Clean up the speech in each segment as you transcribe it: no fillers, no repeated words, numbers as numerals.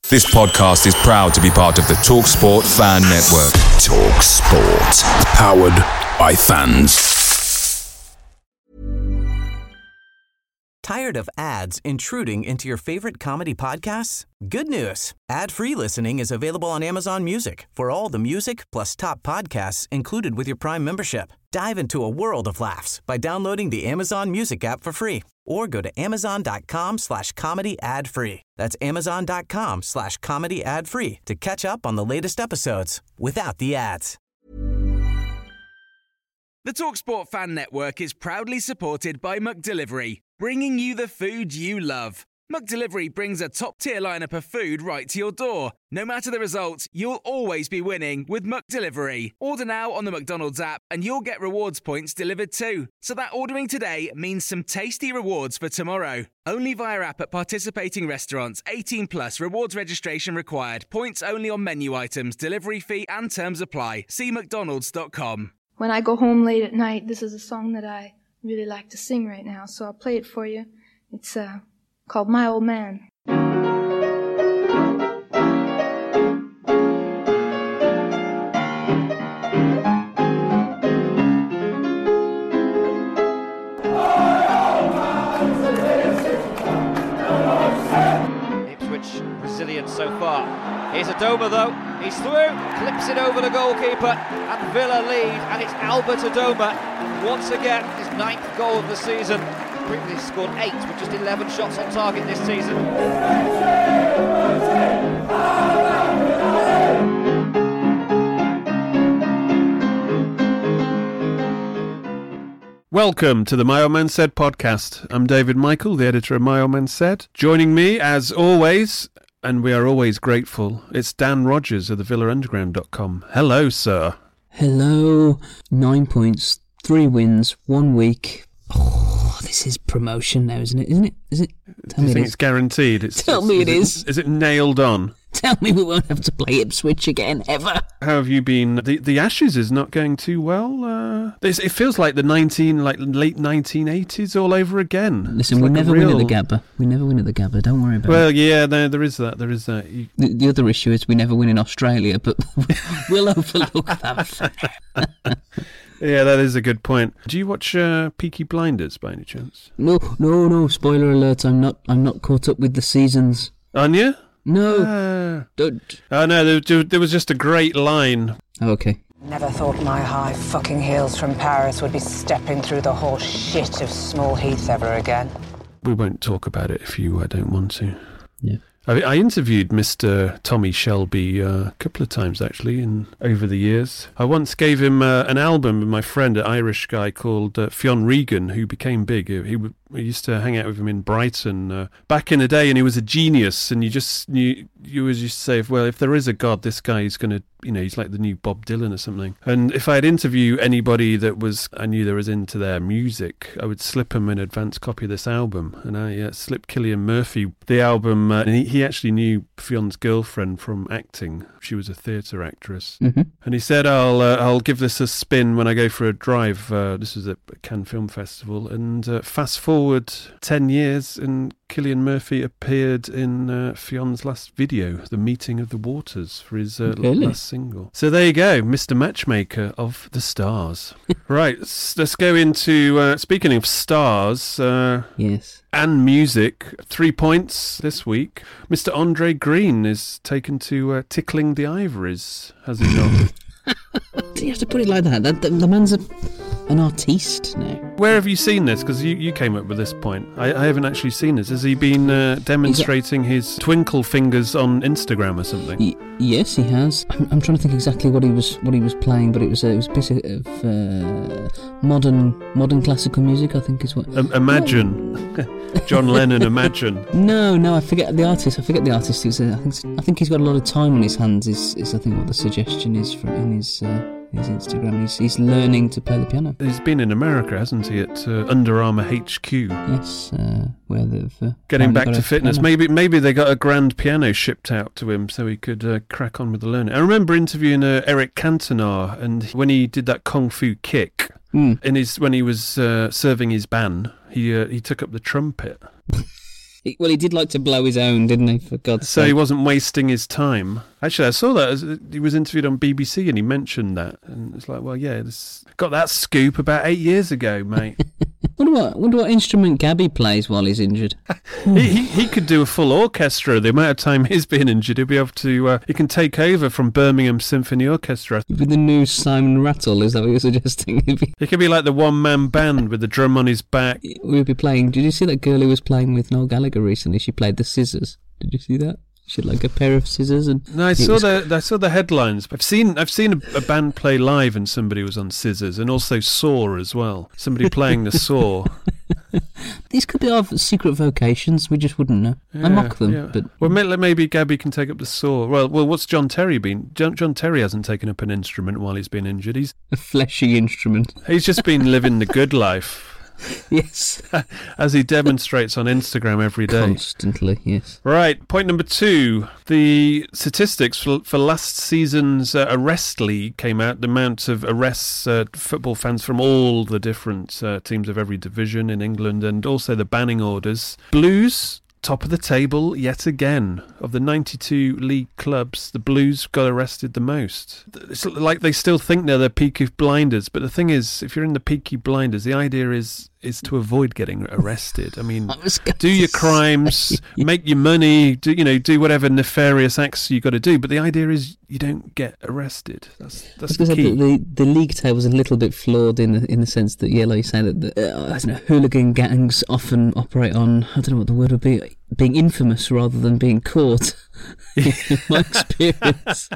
This podcast is proud to be part of the TalkSport Fan Network. TalkSport. Powered by fans. Tired of ads intruding into your favorite comedy podcasts? Good news. Ad-free listening is available on Amazon Music for all the music plus top podcasts included with your Prime membership. Dive into a world of laughs by downloading the Amazon Music app for free or go to amazon.com/comedy ad-free. That's amazon.com/comedy ad-free to catch up on the latest episodes without the ads. The TalkSport Fan Network is proudly supported by McDelivery, bringing you the food you love. McDelivery brings a top-tier lineup of food right to your door. No matter the result, you'll always be winning with McDelivery. Order now on the McDonald's app and you'll get rewards points delivered too. So that ordering today means some tasty rewards for tomorrow. Only via app at participating restaurants. 18 plus. Rewards registration required. Points only on menu items. Delivery fee and terms apply. See mcdonalds.com. When I go home late at night, this is a song that I really like to sing right now, so I'll play it for you. It's called My Old Man. Ipswich resilient so far. Here's Adoma though, he's through, clips it over the goalkeeper, and Villa lead, and it's Albert Adoma, once again his 9th goal of the season. Previously scored 8 with just 11 shots on target this season. Welcome to the My Old Man Said podcast. I'm David Michael, the editor of My Old Man Said. Joining me, as always, and we are always grateful, it's Dan Rogers of the VillaUnderground.com. Hello, sir. Hello. 9 points, 3 wins, 1 week. Oh, this is promotion now, isn't it? Is it? Tell Do me you think it it's guaranteed? Tell me it is. Is it nailed on? Tell me we won't have to play Ipswich again, ever. How have you been? The Ashes is not going too well. It feels like the late 1980s all over again. Listen, we never win at the Gabba. We never win at the Gabba. Don't worry about it. Well, yeah, there is that. The other issue is we never win in Australia, but we'll overlook that. Yeah, that is a good point. Do you watch Peaky Blinders by any chance? No. Spoiler alert! I'm not caught up with the seasons. Aren't you? No. Don't. Oh no, there was just a great line. Oh, okay. Never thought my high fucking heels from Paris would be stepping through the whole shit of Small Heath ever again. We won't talk about it if you don't want to. Yeah. I interviewed Mr. Tommy Shelby a couple of times, actually, over the years. I once gave him an album with my friend, an Irish guy called Fionn Regan, who became big. We used to hang out with him in Brighton back in the day, and he was a genius, and you always used to say, well, if there is a God, this guy is going to, he's like the new Bob Dylan or something. And if I'd interview anybody I knew there was into their music, I would slip him an advance copy of this album. And I slipped Cillian Murphy the album, and he actually knew Fionn's girlfriend from acting. She was a theatre actress. Mm-hmm. And he said, I'll give this a spin when I go for a drive. This was at Cannes Film Festival. And fast forward 10 years, and Cillian Murphy appeared in Fionn's last video, The Meeting of the Waters, for his last single. So there you go, Mr. Matchmaker of the Stars. Right, let's go into, speaking of stars... yes. And music, 3 points this week. Mr. Andre Green is taken to Tickling the Ivories, has he not? Do you have to put it like that? The man's an artiste now. Where have you seen this? Because you came up with this point. I haven't actually seen this. Has he been demonstrating his twinkle fingers on Instagram or something? Yes, he has. I'm trying to think exactly what he was playing, but it was a piece of modern classical music, I think is what. Imagine. John Lennon, Imagine. No, I forget the artist. I think he's got a lot of time on his hands. Is I think what the suggestion is in his Instagram. He's learning to play the piano. He's been in America, hasn't he, at Under Armour HQ? Yes, where they've getting back to fitness. Maybe they got a grand piano shipped out to him so he could crack on with the learning. I remember interviewing Eric Cantona, and when he did that Kung Fu kick, when he was serving his ban, he took up the trumpet. Well, he did like to blow his own, didn't he, for God's So sake? he wasn't wasting his time. Actually, I saw that. He was interviewed on BBC and he mentioned that. And it's like, well, yeah, got that scoop about 8 years ago, mate. Wonder what instrument Gabby plays while he's injured. he could do a full orchestra. The amount of time he's been injured, he'll be able to. He can take over from Birmingham Symphony Orchestra. With the new Simon Rattle, is that what you're suggesting? He could be like the one-man band with the drum on his back. We'll be playing. Did you see that girl who was playing with Noel Gallagher recently? She played the scissors. Did you see that? She had like a pair of scissors, and no, I saw the headlines. I've seen a band play live and somebody was on scissors, and also saw as well. Somebody playing the saw. These could be our secret vocations. We just wouldn't know. I mock them, yeah. but well, maybe Gabby can take up the saw. Well, what's John Terry been? John Terry hasn't taken up an instrument while he's been injured. He's a fleshy instrument. He's just been living the good life. Yes. As he demonstrates on Instagram every day. Constantly, yes. Right, point number 2. The statistics for last season's Arrest League came out. The amount of arrests football fans from all the different teams of every division in England, and also the banning orders. Blues, top of the table yet again. Of the 92 league clubs, the Blues got arrested the most. It's like they still think they're the Peaky Blinders, but the thing is, if you're in the Peaky Blinders, the idea is to avoid getting arrested. I mean, do your crimes, make your money, do whatever nefarious acts you got to do. But the idea is you don't get arrested. That's the key. The league table is a little bit flawed in the sense that, like you say, that hooligan gangs often operate on, I don't know what the word would be, being infamous rather than being caught. In my experience.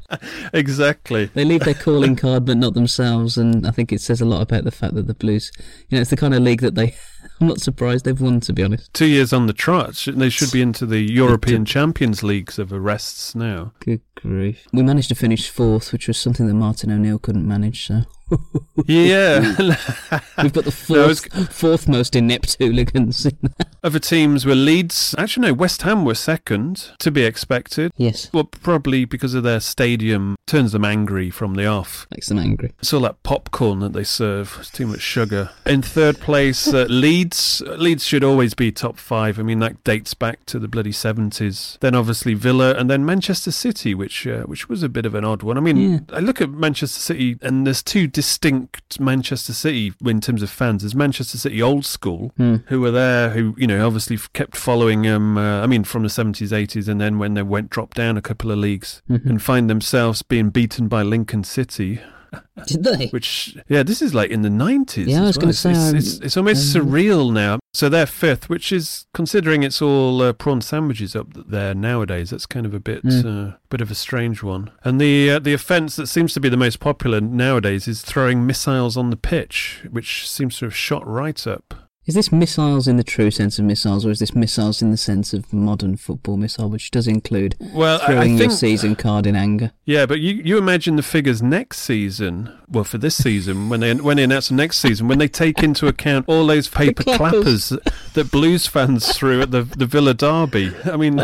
Exactly. They leave their calling card but not themselves, and I think it says a lot about the fact that the Blues, it's the kind of league that I'm not surprised they've won, to be honest. 2 years on the trot. They should be into the European Champions Leagues of arrests now. Good grief. We managed to finish 4th, which was something that Martin O'Neill couldn't manage, so... Yeah. We've got the fourth most inept hooligans. Other teams were Leeds. Actually, no, West Ham were second, to be expected. Yes. Well, probably because of their stadium turns them angry from the off. Makes them angry. It's all that popcorn that they serve. It's too much sugar. In third place, Leeds. Leeds should always be top 5. I mean, that dates back to the bloody 70s. Then obviously Villa, and then Manchester City, which was a bit of an odd one. I mean, I look at Manchester City, and there's two distinct Manchester City in terms of fans. There's Manchester City old school, who were there, who obviously kept following them. From the 70s, 80s, and then when they dropped down a couple of leagues and find themselves being beaten by Lincoln City. Did they? Which, this is like in the 90s. Yeah, I was going to say... It's almost surreal now. So they're 5th, which is, considering it's all prawn sandwiches up there nowadays, that's kind of a bit of a strange one. And the offence that seems to be the most popular nowadays is throwing missiles on the pitch, which seems to have shot right up. Is this missiles in the true sense of missiles, or is this missiles in the sense of modern football missile, which does include throwing your season card in anger? Yeah, but you imagine the figures next season, well, for this season, when they announce the next season, when they take into account all those paper clappers that Blues fans threw at the Villa derby. I mean,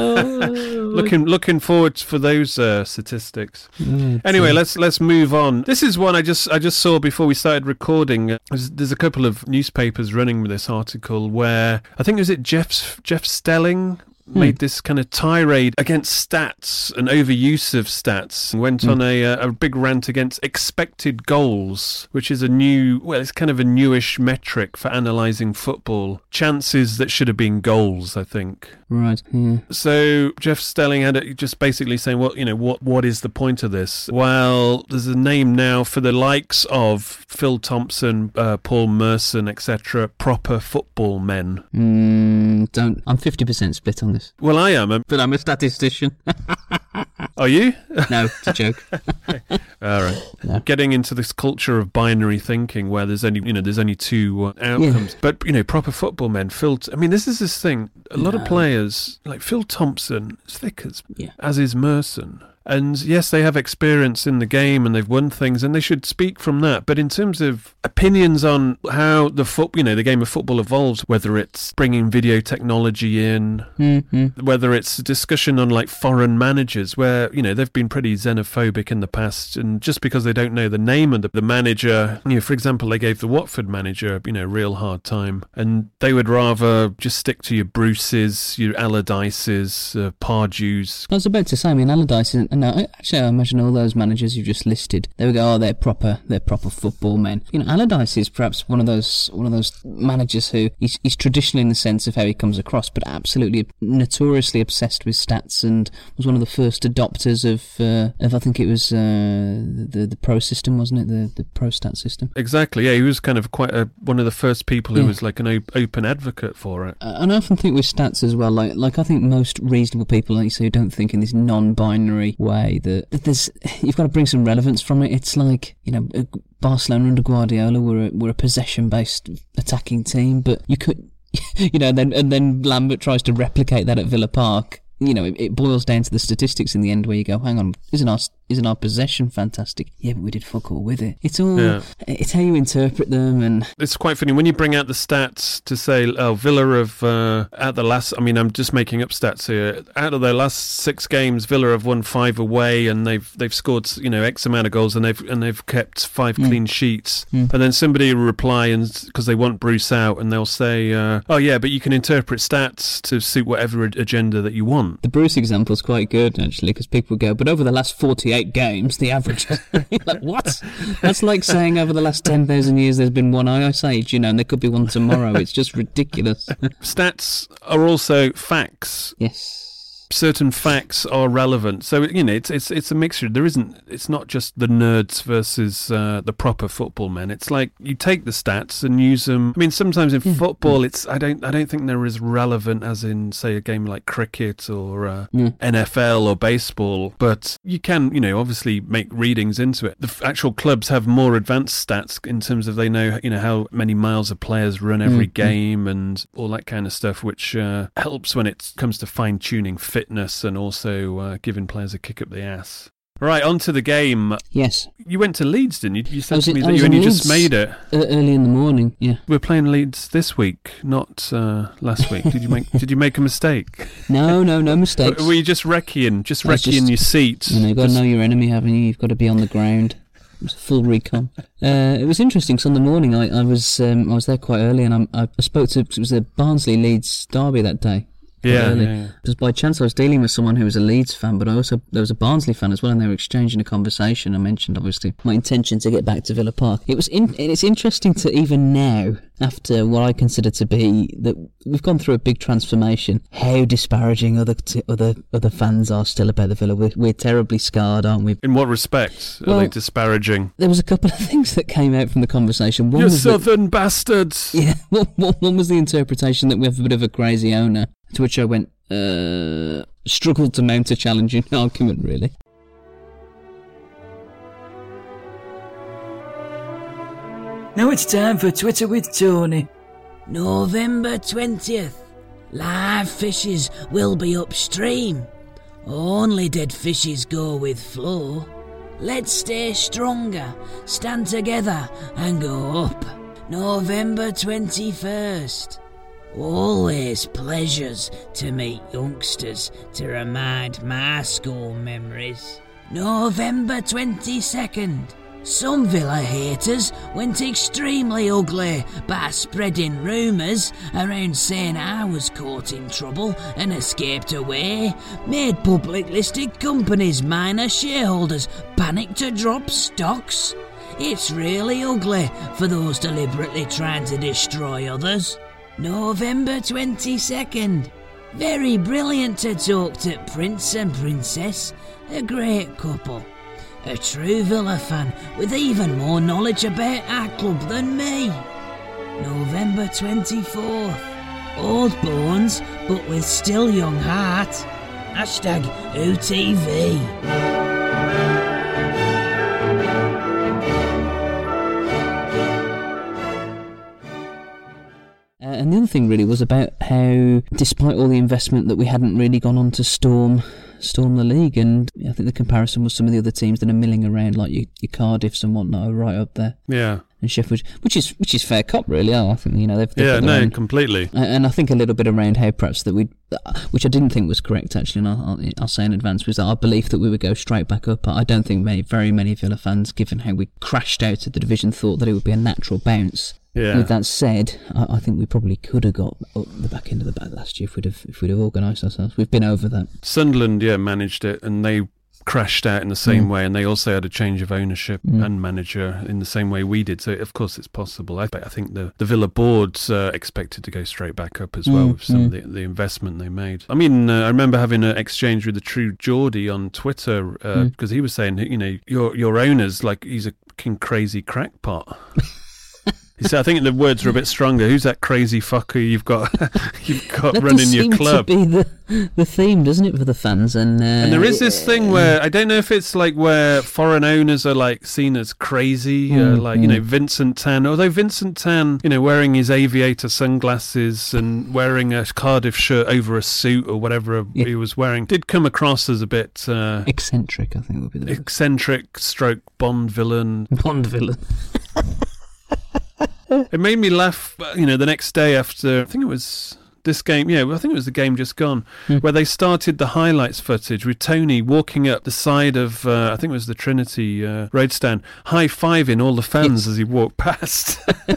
looking forward for those statistics. Anyway, let's move on. This is one I just saw before we started recording. There's a couple of newspapers running with this article where I think Jeff Stelling made this kind of tirade against stats and overuse of stats, and went on a big rant against expected goals, which is it's kind of a newish metric for analysing football. Chances that should have been goals, I think. Right, yeah. So Jeff Stelling had it just basically saying, what is the point of this? Well, there's a name now for the likes of Phil Thompson, Paul Merson, etc., proper football men. I'm 50% split on this. Well, I am. But I'm a statistician. Are you? No, it's a joke. All right. No. Getting into this culture of binary thinking where there's only two outcomes. Yeah. But, proper football men, this is this thing. A lot of players, like Phil Thompson, is thick as is Merson. And yes, they have experience in the game and they've won things and they should speak from that. But in terms of opinions on how the game of football evolves, whether it's bringing video technology in, whether it's a discussion on like foreign managers where, they've been pretty xenophobic in the past, and just because they don't know the name of the manager, for example, they gave the Watford manager, a real hard time, and they would rather just stick to your Bruces, your Allardyces, Pardews. I was about to say, Allardyce, and I imagine all those managers you just listed, they would go, they're proper football men. Allardyce is perhaps one of those managers who he's traditional in the sense of how he comes across, but absolutely notoriously obsessed with stats, and was one of the first adopters of I think it was the Pro system, wasn't it? The Pro stat system. Exactly. Yeah, he was kind of quite one of the first people who was like an open advocate for it. And I often think with stats as well, like I think most reasonable people, like you say, who don't think in this non-binary way that you've got to bring some relevance from it. It's like, Barcelona under Guardiola were a possession-based attacking team, but you could, and then Lambert tries to replicate that at Villa Park. It boils down to the statistics in the end where you go, hang on, isn't our possession fantastic? Yeah, but we did fuck all with it. It's all, it's how you interpret them. And it's quite funny when you bring out the stats to say, Villa have, at the last, I'm just making up stats here, out of their last 6 games, Villa have won 5 away and they've scored, X amount of goals and they've kept 5 clean sheets. And then somebody will reply, and because they want Bruce out, and they'll say, but you can interpret stats to suit whatever agenda that you want. The Bruce example is quite good, actually, because people go, but over the last 48 games, the average... like, what? That's like saying over the last 10,000 years there's been one Ice Age, and there could be one tomorrow. It's just ridiculous. Stats are also facts. Yes. Certain facts are relevant, so it's a mixture. It's not just the nerds versus the proper football men. It's like you take the stats and use them. Sometimes in football, I don't think they're as relevant as in, say, a game like cricket or NFL or baseball. But you can, obviously make readings into it. The actual clubs have more advanced stats in terms of they know, how many miles a players run every game and all that kind of stuff, which helps when it comes to fine tuning fitness and also giving players a kick up the ass. Right, on to the game. Yes. You went to Leeds, didn't you? You said to me that you only just made it. Early in the morning, yeah. We're playing Leeds this week, not last week. Did you make a mistake? No mistakes. Were you just wrecking your seat? You've got to know your enemy, haven't you? You've got to be on the ground. It was a full recon. It was interesting, because on the morning I was there quite early, and I spoke to, it was a Barnsley-Leeds derby that day. Yeah. Just by chance I was dealing with someone who was a Leeds fan, but there was a Barnsley fan as well, and they were exchanging a conversation. I mentioned, obviously, my intention to get back to Villa Park. It's interesting to, even now, after what I consider to be that we've gone through a big transformation, how disparaging other fans are still about the Villa. We're terribly scarred, aren't we? In what respect are they disparaging? There was a couple of things that came out from the conversation. One was southern bastards. Yeah, one was the interpretation that we have a bit of a crazy owner. To which I went, struggled to mount a challenging argument, really. Now it's time for Twitter with Tony. November 20th. Live fishes will be upstream. Only dead fishes go with flow. Let's stay stronger, stand together and go up. November 21st. Always pleasures to meet youngsters to remind my school memories. November 22nd. Some Villa haters went extremely ugly by spreading rumours around saying I was caught in trouble and escaped away, made public listed companies minor shareholders panic to drop stocks. It's really ugly for those deliberately trying to destroy others. November 22nd. Very brilliant to talk to Prince and Princess, a great couple. A true Villa fan with even more knowledge about our club than me. November 24th. Old bones, but with still young heart. Hashtag OTV. And the other thing really was about how, despite all the investment, that we hadn't really gone on to storm storm the league. And I think the comparison was some of the other teams that are milling around, like your Cardiffs and whatnot, are right up there. Yeah. And Sheffield, which is fair cop, really. I think they've completely. And I think a little bit around how perhaps that which I didn't think was correct actually, and I'll say in advance, was our belief that we would go straight back up. I don't think very many Villa fans, given how we crashed out of the division, thought that it would be a natural bounce. Yeah. With that said, I think we probably could have got up the back end of the bag last year if we'd have organised ourselves. We've been over that. Sunderland, managed it, and they crashed out in the same way, and they also had a change of ownership and manager in the same way we did, so of course it's possible. I think the Villa board's expected to go straight back up as well with some of the investment they made. I mean, I remember having an exchange with the True Geordie on Twitter because he was saying, your owner's like he's a crazy crackpot. He said, I think the words are a bit stronger. Who's that crazy fucker you've got running your club? That does seem to be the theme, doesn't it, for the fans? And there is this thing where I don't know if it's like where foreign owners are like seen as crazy, Vincent Tan. Although Vincent Tan, wearing his aviator sunglasses and wearing a Cardiff shirt over a suit or whatever he was wearing, did come across as a bit eccentric. I think would be the eccentric stroke Bond villain. Bond villain. It made me laugh, the next day after, I think it was this game, I think it was the game just gone, where they started the highlights footage with Tony walking up the side of, I think it was the Trinity road stand, high-fiving all the fans as he walked past.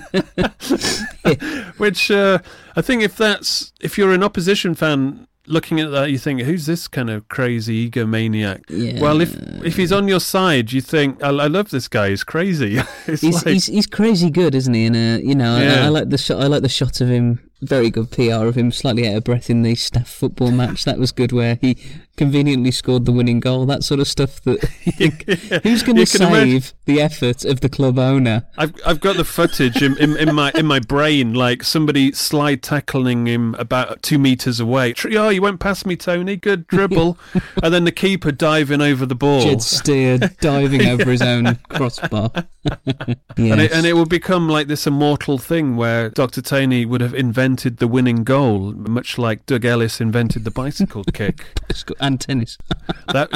Which, I think if you're an opposition fan, looking at that, you think, who's this kind of crazy egomaniac? Yeah. Well, if he's on your side, you think, I love this guy. He's crazy. He's crazy good, isn't he? And I like the shot. I like the shot of him. Very good PR of him, slightly out of breath in the staff football match. That was good, where he conveniently scored the winning goal. That sort of stuff. That who's going to save the effort of the club owner? I've got the footage in my brain, like somebody slide tackling him about 2 meters away. Oh, you went past me, Tony. Good dribble, and then the keeper diving over the ball. Jed Steer diving over his own crossbar. Yes. And it will become like this immortal thing where Dr. Tony would have invented the winning goal, much like Doug Ellis invented the bicycle kick. And tennis. And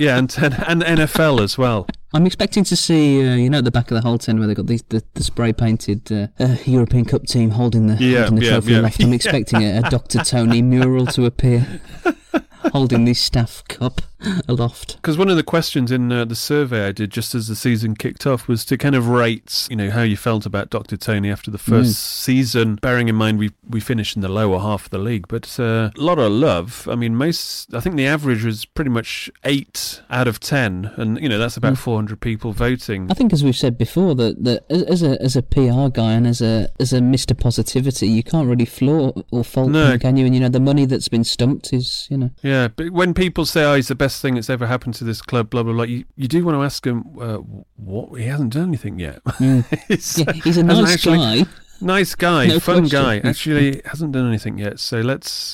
NFL as well. I'm expecting to see, at the back of the Hull 10 where they've got the spray-painted European Cup team holding the trophy aloft. I'm expecting a Dr. Tony mural to appear, holding the staff cup aloft. Because one of the questions in the survey I did just as the season kicked off was to kind of rate, how you felt about Dr. Tony after the first season, bearing in mind we finished in the lower half of the league, but a lot of love. I mean, I think the average was pretty much 8 out of 10, and that's about 400 people voting. I think, as we've said before, that as a PR guy and as a Mr. Positivity, you can't really flaw or fault him, can you? And the money that's been stumped is, Yeah, but when people say, he's the best thing that's ever happened to this club, blah blah blah, you do want to ask him, what? He hasn't done anything yet. He's a nice guy. Nice guy, fun guy. Actually, hasn't done anything yet. So let's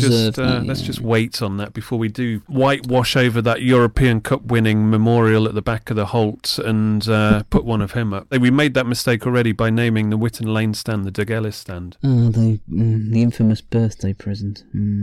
just wait on that before we do whitewash over that European Cup winning memorial at the back of the Holt and put one of him up. We made that mistake already by naming the Witton Lane stand the Doug Ellis stand. Oh, the infamous birthday present.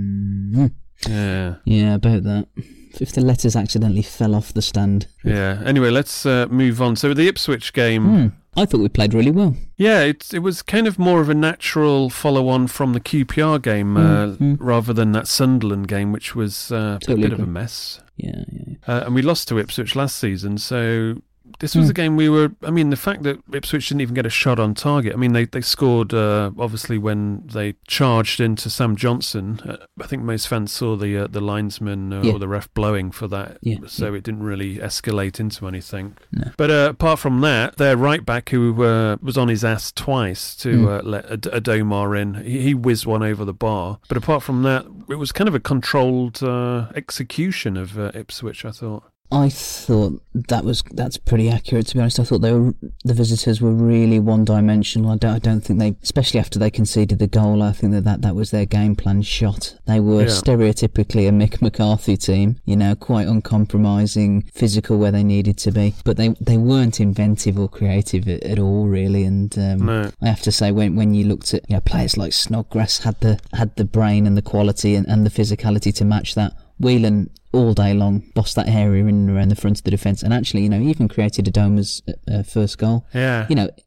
Yeah, about that. If the letters accidentally fell off the stand. Yeah. Anyway, let's move on. So the Ipswich game. I thought we played really well. Yeah, it was kind of more of a natural follow-on from the QPR game rather than that Sunderland game, which was a bit of a mess. Yeah. And we lost to Ipswich last season, so this was a game the fact that Ipswich didn't even get a shot on target. I mean, they scored, obviously, when they charged into Sam Johnson. I think most fans saw the linesman or the ref blowing for that, so it didn't really escalate into anything. No. But apart from that, their right-back, who was on his ass twice to let Adomar in, he whizzed one over the bar. But apart from that, it was kind of a controlled execution of Ipswich, I thought. I thought that's pretty accurate, to be honest. I thought the visitors were really one-dimensional. I don't think they, especially after they conceded the goal, I think that was their game plan shot. They were stereotypically a Mick McCarthy team, quite uncompromising, physical where they needed to be. But they weren't inventive or creative at all, really. And I have to say, when you looked at players like Snodgrass had the brain and the quality and the physicality to match that. Whelan all day long, bossed that area in and around the front of the defence, and actually, even created Adoma's first goal. Yeah.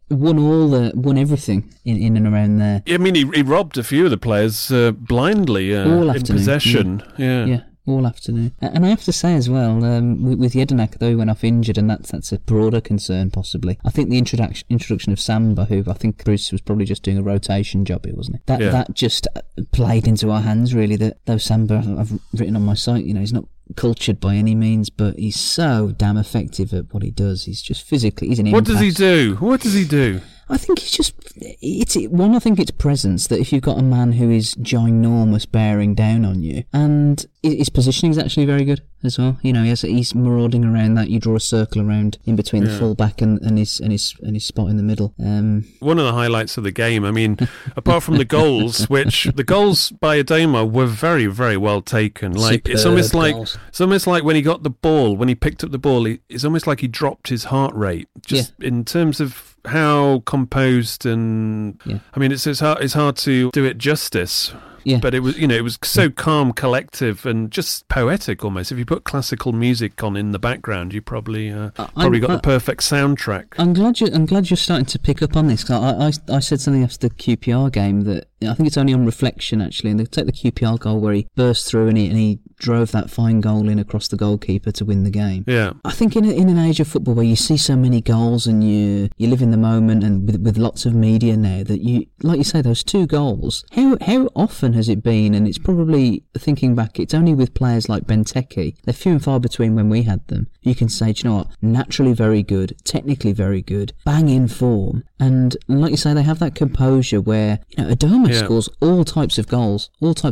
Won everything in and around there. I mean, he robbed a few of the players blindly all in possession. Yeah. All afternoon. And I have to say as well, with Jedinak, though he went off injured, and that's a broader concern possibly. I think the introduction of Samba, who I think Bruce was probably just doing a rotation job here, wasn't it? That just played into our hands, really. Though Samba, I've written on my site, he's not cultured by any means, but he's so damn effective at what he does. He's just physically, he's an impact. What does he do? I think he's just, I think it's presence, that if you've got a man who is ginormous bearing down on you, and his positioning is actually very good as well. He's marauding around that. You draw a circle around in between the full-back and his spot in the middle. One of the highlights of the game, I mean, apart from the goals, which the goals by Adoma were very, very well taken. Like it's almost like when he got the ball, when he picked up the ball, it's almost like he dropped his heart rate. Just in terms of how composed and I mean, it's hard to do it justice. Yeah. But it was so calm, collective, and just poetic almost. If you put classical music on in the background, you probably got the perfect soundtrack. I'm glad you're starting to pick up on this. I said something after the QPR game that I think it's only on reflection actually. And they take the QPR goal where he burst through and he drove that fine goal in across the goalkeeper to win the game. Yeah. I think in an age of football where you see so many goals and you live in the moment, and with lots of media now, that you, like you say, those 2 goals. How often has it been? And it's probably, thinking back, it's only with players like Benteke. They're few and far between when we had them. You can say, do you know what? Naturally very good, technically very good, bang in form, and like you say, they have that composure where Adoma scores all types of goals,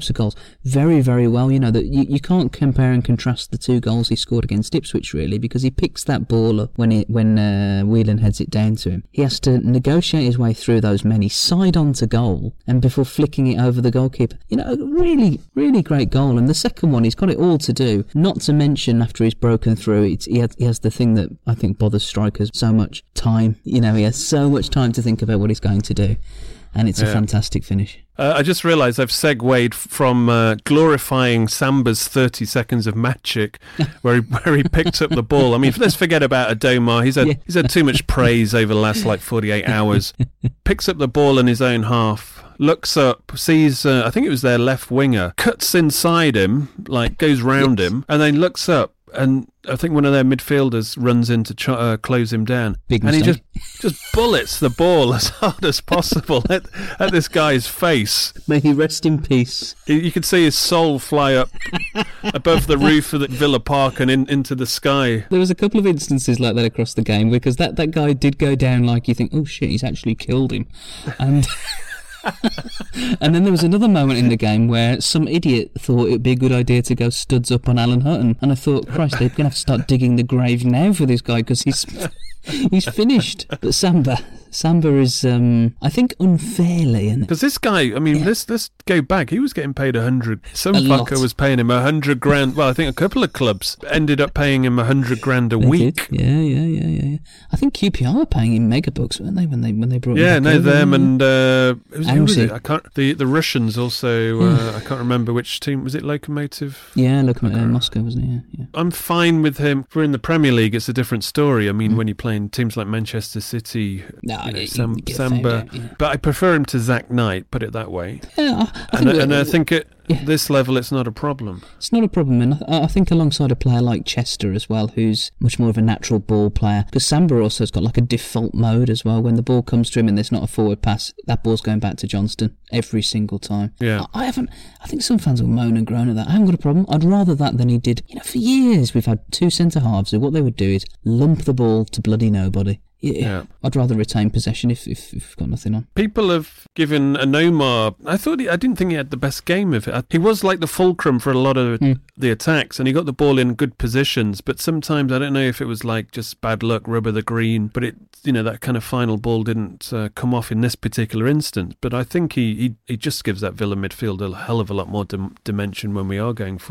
very, very well. That you can't compare and contrast the 2 goals he scored against Ipswich really, because he picks that ball up when Whelan heads it down to him. He has to negotiate his way through those many, side on to goal, and before flicking it over the goalkeeper. A really, really great goal. And the second one, he's got it all to do. Not to mention, after he's broken through, he has the thing that I think bothers strikers so much: time. He has so much time to think about what he's going to do. And it's a fantastic finish. I just realised I've segued from glorifying Samba's 30 seconds of magic, where he picked up the ball. I mean, let's forget about Adoma. He's had too much praise over the last 48 hours. Picks up the ball in his own half, looks up, sees I think it was their left winger, cuts inside him, goes round him, and then looks up. And I think one of their midfielders runs in to close him down. Big and mistake. He just bullets the ball as hard as possible at this guy's face. May he rest in peace. You could see his soul fly up above the roof of the Villa Park and into the sky. There was a couple of instances like that across the game, because that guy did go down like you think, oh shit, he's actually killed him. And and then there was another moment in the game where some idiot thought it would be a good idea to go studs up on Alan Hutton, and I thought, Christ, they're going to have to start digging the grave now for this guy, because he's finished. But Samba is, I think, unfairly. Because this guy, I mean, let's go back. He was getting paid 100. Some fucker was paying him 100 grand. Well, I think a couple of clubs ended up paying him 100 grand a week. Did. Yeah. I think QPR were paying him mega bucks, weren't they, when they brought him back over? Them and who was it? I can't. The Russians also. I can't remember which team was it. Lokomotiv. Yeah, Lokomotiv Moscow, wasn't it? Yeah. I'm fine with him. If we're in the Premier League, it's a different story. I mean, when you're playing teams like Manchester City. Samba, but I prefer him to Zach Knight, put it that way. Yeah, I think at this level it's not a problem. It's not a problem, and I think alongside a player like Chester as well, who's much more of a natural ball player, because Samba also has got a default mode as well. When the ball comes to him and there's not a forward pass, that ball's going back to Johnston every single time. Yeah, I think some fans will moan and groan at that. I haven't got a problem. I'd rather that than he did. For years we've had 2 centre halves who what they would do is lump the ball to bloody nobody. Yeah. I'd rather retain possession if we've got nothing on. People have given Anomar. I didn't think he had the best game of it. He was like the fulcrum for a lot of the attacks, and he got the ball in good positions. But sometimes I don't know if it was just bad luck, rub of the green. But that kind of final ball didn't come off in this particular instance. But I think he just gives that Villa midfield a hell of a lot more dimension when we are going forward.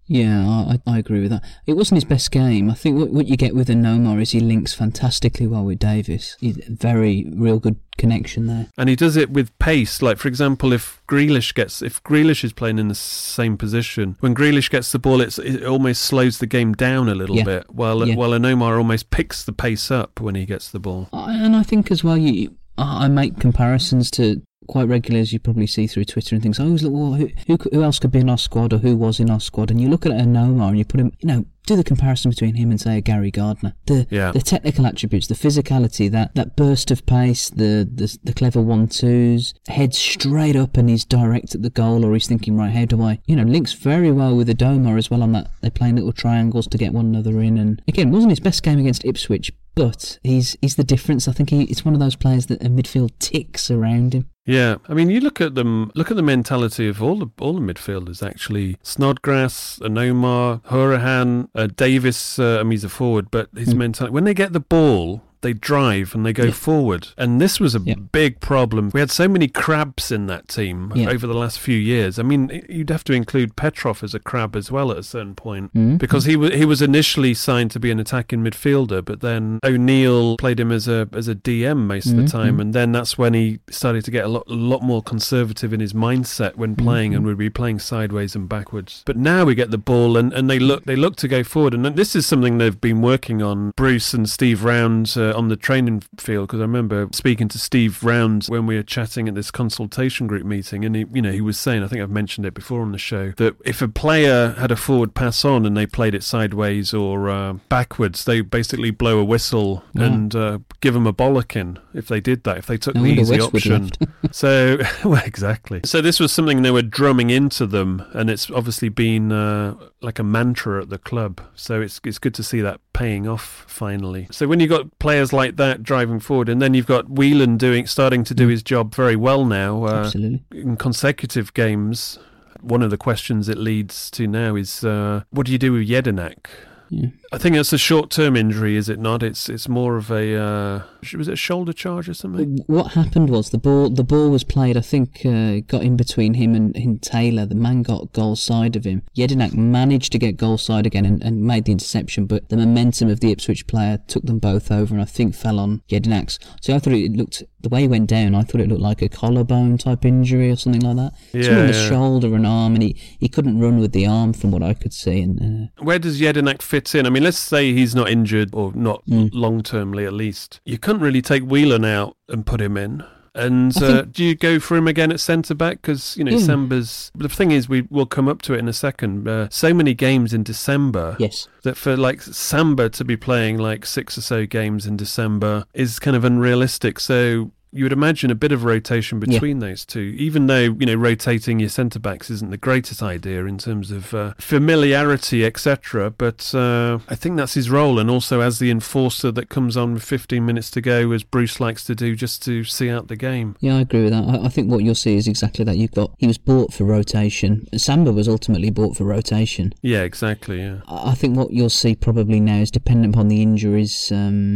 Yeah, I agree with that. It wasn't his best game. I think what you get with Nomar is he links fantastically well with Davis. He's a very real good connection there. And he does it with pace. Like, for example, if Grealish is playing in the same position, when Grealish gets the ball, it almost slows the game down a little bit, while Nomar almost picks the pace up when he gets the ball. And I think as well, I make comparisons to quite regularly, as you probably see through Twitter and things. I always look, well, who else could be in our squad, or who was in our squad? And you look at Nomar and you put him, do the comparison between him and, say, a Gary Gardner. The technical attributes, the physicality, that burst of pace, the clever 1-2s, head straight up and he's direct at the goal, or he's thinking, right, how do I... links very well with Adomah as well on that. They're playing little triangles to get one another in. And again, wasn't his best game against Ipswich, but he's the difference. I think it's one of those players that a midfield ticks around him. Yeah, I mean, you look at them. Look at the mentality of all the midfielders. Actually, Snodgrass, Nomar, Hourihane, Davis. He's a forward, but his mentality, when they get the ball, they drive and they go forward. And this was a big problem. We had so many crabs in that team over the last few years. I mean, you'd have to include Petrov as a crab as well at a certain point, because he was initially signed to be an attacking midfielder, but then O'Neill played him as a DM most of the time, and then that's when he started to get a lot more conservative in his mindset when playing, and would be playing sideways and backwards. But now we get the ball and they look to go forward, and this is something they've been working on, Bruce and Steve Round, on the training field, because I remember speaking to Steve Round when we were chatting at this consultation group meeting, and he was saying, I think I've mentioned it before on the show, that if a player had a forward pass on and they played it sideways or backwards, they basically blow a whistle and give them a bollocking if they did that, if they took the easy option. So, well, exactly. So this was something they were drumming into them, and it's obviously been like a mantra at the club. So it's good to see that paying off finally. So when you've got players like that driving forward, and then you've got Whelan starting to do his job very well now in consecutive games. One of the questions it leads to now is what do you do with Jedinak? Yeah. I think it's a short-term injury, is it not? It's more of a was it a shoulder charge or something? What happened was the ball was played. I think got in between him and Taylor. The man got goal side of him. Jedinak managed to get goal side again and made the interception, but the momentum of the Ipswich player took them both over, and I think fell on Jedinak's. So I thought it looked, the way he went down, I thought it looked like a collarbone type injury or something like that. It's on the shoulder and arm, and he couldn't run with the arm from what I could see. And where does Jedinak fit in? I mean, let's say he's not injured, or not long-termly at least. You couldn't really take Whelan out and put him in. And do you go for him again at centre-back? Because, Samba's... The thing is, we'll come up to it in a second. So many games in December that for, like, Samba to be playing, like, 6 or so games in December is kind of unrealistic. So you would imagine a bit of rotation between those two, even though, rotating your centre-backs isn't the greatest idea in terms of familiarity, etc. But I think that's his role, and also as the enforcer that comes on with 15 minutes to go, as Bruce likes to do, just to see out the game. Yeah, I agree with that. I think what you'll see is exactly that. He was bought for rotation. Samba was ultimately bought for rotation. Yeah, exactly, yeah. I think what you'll see probably now is, dependent upon the injuries,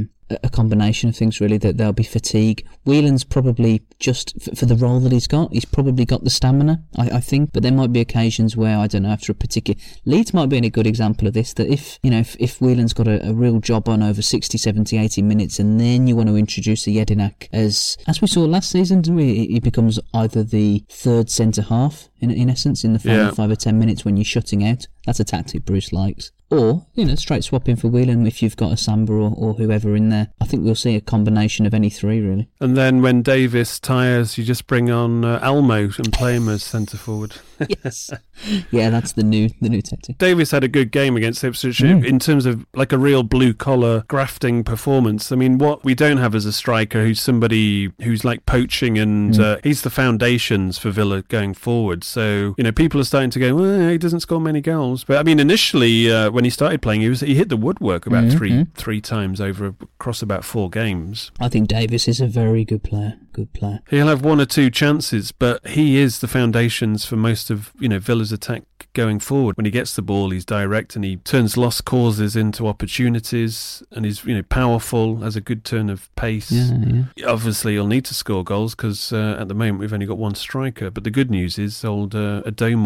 a combination of things, really, that there'll be fatigue. Whelan's probably, just for the role that he's probably got the stamina, I think, but there might be occasions where, I don't know, after a particular... Leeds might be a good example of this, that if Whelan's got a real job on over 60, 70, 80 minutes, and then you want to introduce a Jedinak, as we saw last season, didn't we? He becomes either the third centre-half, in essence, in the final 5 or 10 minutes when you're shutting out. That's a tactic Bruce likes. Or, straight swap in for Whelan if you've got a Samba or whoever in there. I think we'll see a combination of any three, really. And then when Davis tires, you just bring on Almo and play him as centre-forward. Yes. Yeah, that's the new tactic. Davis had a good game against Ipswich in terms of like a real blue-collar grafting performance. I mean, what we don't have as a striker who's somebody who's like poaching, and he's the foundations for Villa going forward. So, people are starting to go, well, he doesn't score many goals. But I mean, initially, when he started playing, he hit the woodwork about three times across about 4 games. I think Davis is a very good player. He'll have 1 or 2 chances, but he is the foundations for most of Villa's attack going forward. When he gets the ball, he's direct and he turns lost causes into opportunities, and he's powerful, has a good turn of pace. Obviously he'll need to score goals because at the moment we've only got 1 striker, but the good news is old Adomah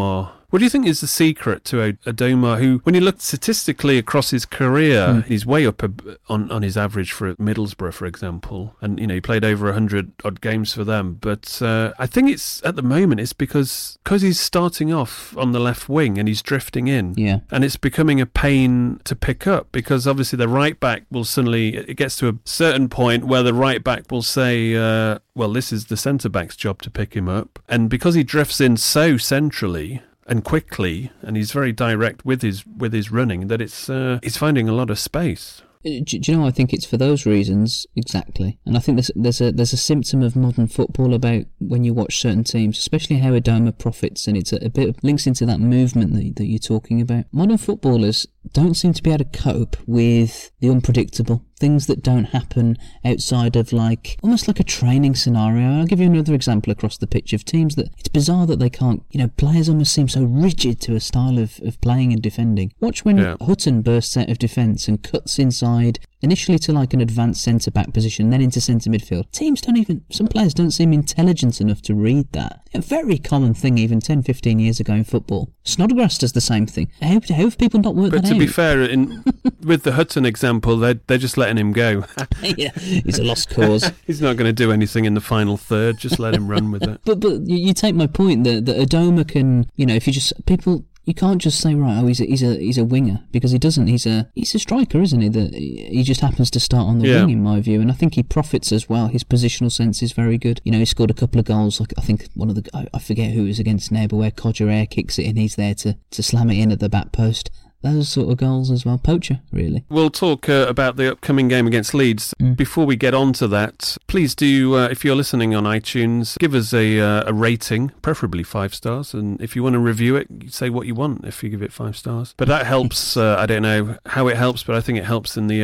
What do you think is the secret to Adomah, who, when you look statistically across his career, he's way up on his average for Middlesbrough, for example, and he played over 100 odd games for them. But I think it's at the moment it's because he's starting off on the left wing and he's drifting in, and it's becoming a pain to pick up because obviously the right back will suddenly, it gets to a certain point where the right back will say, well, this is the centre back's job to pick him up, and because he drifts in so centrally and quickly, and he's very direct with his running, that it's finding a lot of space. Do you know? I think it's for those reasons exactly, and I think there's a symptom of modern football about when you watch certain teams, especially how Adomah profits, and it's a bit of links into that movement that you're talking about. Modern footballers don't seem to be able to cope with the unpredictable, things that don't happen outside of almost like a training scenario. I'll give you another example across the pitch of teams that it's bizarre that they can't, players almost seem so rigid to a style of playing and defending. Watch when Hutton bursts out of defence and cuts inside, initially to an advanced centre-back position, then into centre midfield. Some players don't seem intelligent enough to read that. A very common thing even 10, 15 years ago in football. Snodgrass does the same thing. How have people not worked that out? But to be fair, with the Hutton example, they're just letting him go. Yeah, he's a lost cause. He's not going to do anything in the final third, just let him run with it. But you take my point that Adomah can, if you just, you can't just say, right, he's a winger, because he doesn't. He's a striker, isn't he? That he just happens to start on the wing, in my view, and I think he profits as well. His positional sense is very good. He scored a couple of goals. I think I forget who it was against now, but where Codger air kicks it in, he's there to slam it in at the back post. Those sort of goals as well. Poacher, really. We'll talk about the upcoming game against Leeds. Before we get on to that, please do, if you're listening on iTunes, give us a rating, preferably 5 stars. And if you want to review it, you say what you want if you give it 5 stars. But that helps. I don't know how it helps, but I think it helps in the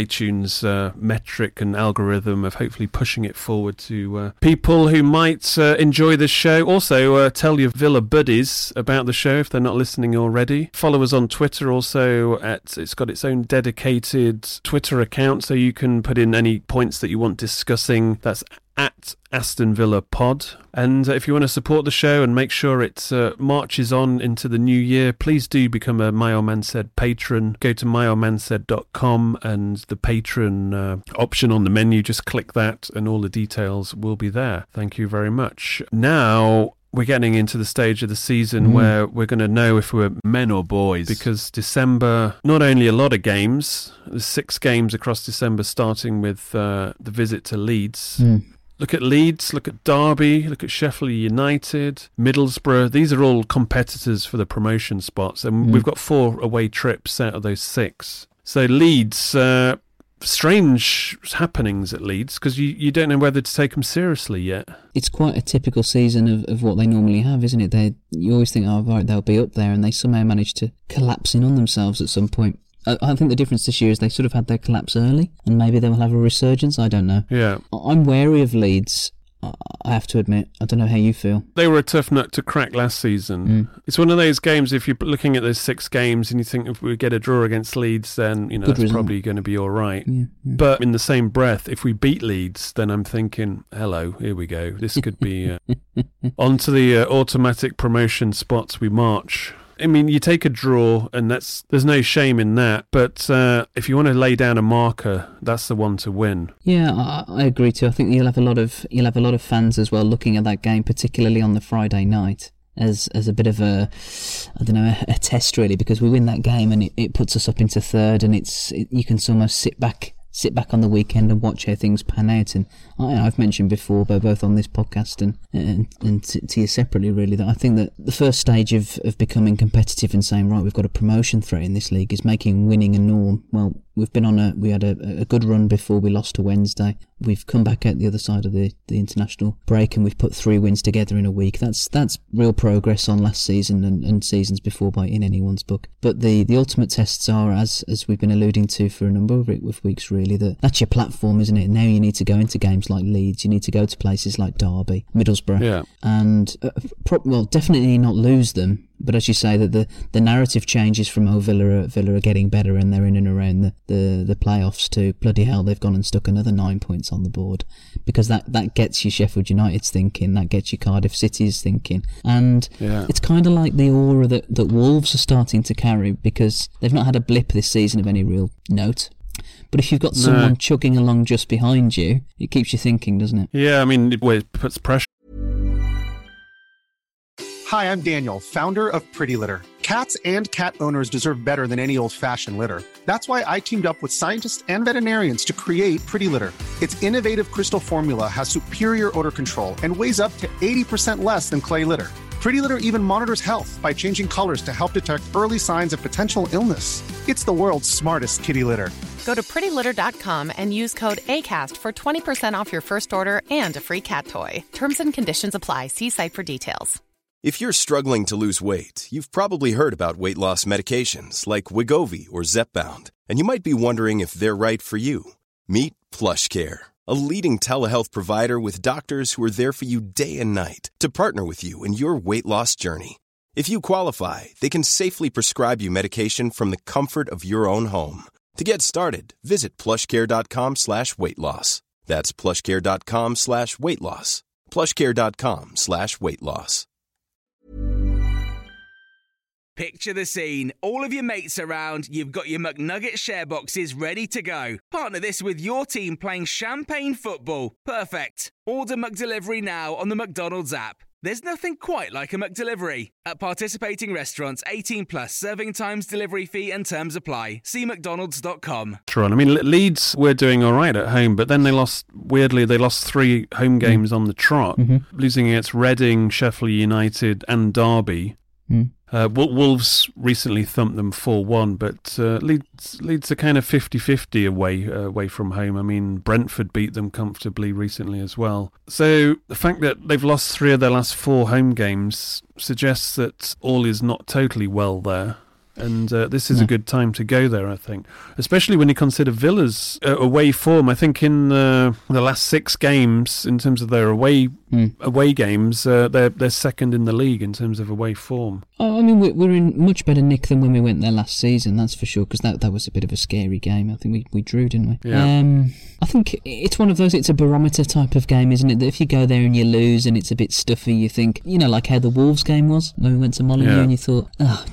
iTunes metric and algorithm of hopefully pushing it forward to people who might enjoy this show. Also, tell your Villa buddies about the show if they're not listening already. Follow us on Twitter. Also, it's got its own dedicated Twitter account, so you can put in any points that you want discussing. That's at Aston Villa Pod. And if you want to support the show and make sure it marches on into the new year, please do become a My Old Man Said patron. Go to myoldmansaid.com and the patron option on the menu, just click that and all the details will be there. Thank you very much. Now, we're getting into the stage of the season where we're going to know if we're men or boys, because December, not only a lot of games, there's 6 games across December, starting with the visit to Leeds. Look at Leeds, look at Derby, look at Sheffield United, Middlesbrough. These are all competitors for the promotion spots, and we've got 4 away trips out of those 6. So Leeds, strange happenings at Leeds, because you don't know whether to take them seriously yet. It's quite a typical season of what they normally have, isn't it? You always think, oh, right, they'll be up there, and they somehow manage to collapse in on themselves at some point. I think the difference this year is they sort of had their collapse early, and maybe they will have a resurgence. I don't know. Yeah, I'm wary of Leeds, I have to admit. I don't know how you feel. They were a tough nut to crack last season. It's one of those games, if you're looking at those 6 games and you think if we get a draw against Leeds, then that's probably going to be all right. Yeah. But in the same breath, if we beat Leeds, then I'm thinking, hello, here we go. This could be onto the automatic promotion spots we march. I mean, you take a draw, and there's no shame in that. But if you want to lay down a marker, that's the one to win. Yeah, I agree too. I think you'll have a lot of fans as well looking at that game, particularly on the Friday night, as a bit of a test really, because we win that game and it puts us up into third, and you can almost sit back on the weekend and watch how things pan out. And I've mentioned before, both on this podcast and to you separately, really, that I think that the first stage of becoming competitive and saying, right, we've got a promotion threat in this league, is making winning a norm. Well, we had a good run before we lost to Wednesday. We've come back out the other side of the international break, and we've put 3 wins together in a week. That's real progress on last season and seasons before in anyone's book. But the ultimate tests are, as we've been alluding to for a number of weeks, really, really. That's your platform, isn't it? Now you need to go into games like Leeds, you need to go to places like Derby, Middlesbrough, and definitely not lose them. But as you say, that the narrative changes from Villa are getting better and they're in and around the playoffs to bloody hell, they've gone and stuck another 9 points on the board, because that gets you Sheffield United's thinking, that gets you Cardiff City's thinking, and it's kind of like the aura that Wolves are starting to carry, because they've not had a blip this season of any real note. But if you've got someone chugging along just behind you, it keeps you thinking, doesn't it? Yeah, I mean, it puts pressure. Hi, I'm Daniel, founder of Pretty Litter. Cats and cat owners deserve better than any old-fashioned litter. That's why I teamed up with scientists and veterinarians to create Pretty Litter. Its innovative crystal formula has superior odor control and weighs up to 80% less than clay litter. Pretty Litter even monitors health by changing colors to help detect early signs of potential illness. It's the world's smartest kitty litter. Go to prettylitter.com and use code ACAST for 20% off your first order and a free cat toy. Terms and conditions apply. See site for details. If you're struggling to lose weight, you've probably heard about weight loss medications like Wegovy or Zepbound, and you might be wondering if they're right for you. Meet PlushCare, a leading telehealth provider with doctors who are there for you day and night to partner with you in your weight loss journey. If you qualify, they can safely prescribe you medication from the comfort of your own home. To get started, visit plushcare.com/weightloss. That's plushcare.com/weightloss. plushcare.com/weightloss. Picture the scene. All of your mates around, you've got your McNugget share boxes ready to go. Partner this with your team playing champagne football. Perfect. Order McDelivery now on the McDonald's app. There's nothing quite like a McDelivery. At participating restaurants, 18 plus, serving times, delivery fee and terms apply. See mcdonalds.com. I mean, Leeds were doing all right at home, but then they lost 3 home games on the trot, losing against Reading, Sheffield United and Derby. Wolves recently thumped them 4-1, but Leeds are kind of 50-50 away from home. I mean, Brentford beat them comfortably recently as well. So the fact that they've lost 3 of their last 4 home games suggests that all is not totally well there. And this is a good time to go there, I think, especially when you consider Villa's away form. I think in the last 6 games, in terms of their away games, they're second in the league in terms of away form. I mean, we're in much better nick than when we went there last season, that's for sure, because that was a bit of a scary game. I think we drew, didn't we? Yeah. I think it's one of those, it's a barometer type of game, isn't it? That if you go there and you lose and it's a bit stuffy, you think, like how the Wolves game was when we went to Molineux, and you thought,